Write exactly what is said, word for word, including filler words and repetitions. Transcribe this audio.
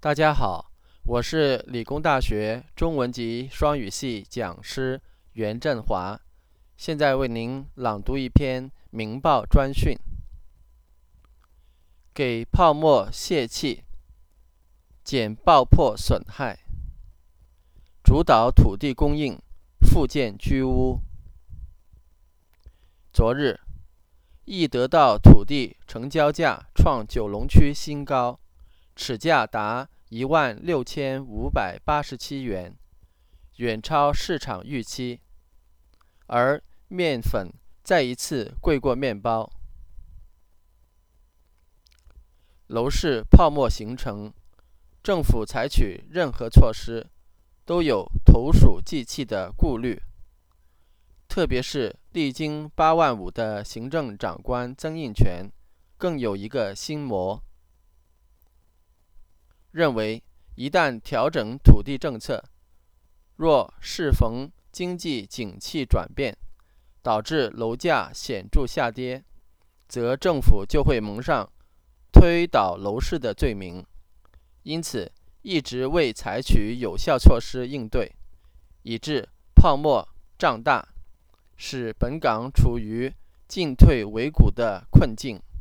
大家好，我是理工大学中文及双语系讲师袁振华，现在为您朗读一篇明报专讯。给泡沫泄气，减爆破损害，主导土地供应，复建居屋。昨日，易得到土地成交价创九龙区新高，尺价达一万六千五百八十七元，远超市场预期。而面粉再一次贵过面包。楼市泡沫形成，政府采取任何措施都有投鼠忌器的顾虑，特别是历经八万五的行政长官曾荫权更有一个心魔，认为一旦调整土地政策，若适逢经济景气转变，导致楼价显著下跌，则政府就会蒙上推倒楼市的罪名，因此一直未采取有效措施应对，以致泡沫胀大，使本港处于进退维谷的困境。